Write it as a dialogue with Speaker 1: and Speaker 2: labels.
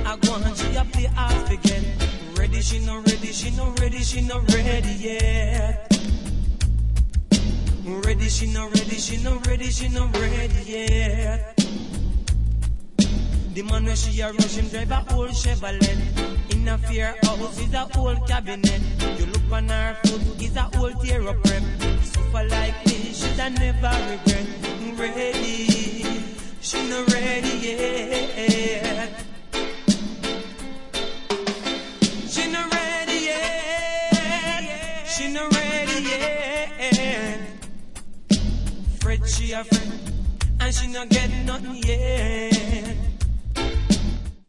Speaker 1: I go and she a play half again. Ready, she no ready, she no ready, she no ready yet. Ready, she no ready, she no ready, she no ready yet. The man where she a rush him drive a old Chevrolet. In a fair house is a old cabinet. You look on her foot is a old tear up rep. Suffer like this, she'd never regret. Ready, she no ready yet. She no ready yet. She no ready yet. Fred she a friend, and she no get nothing yet.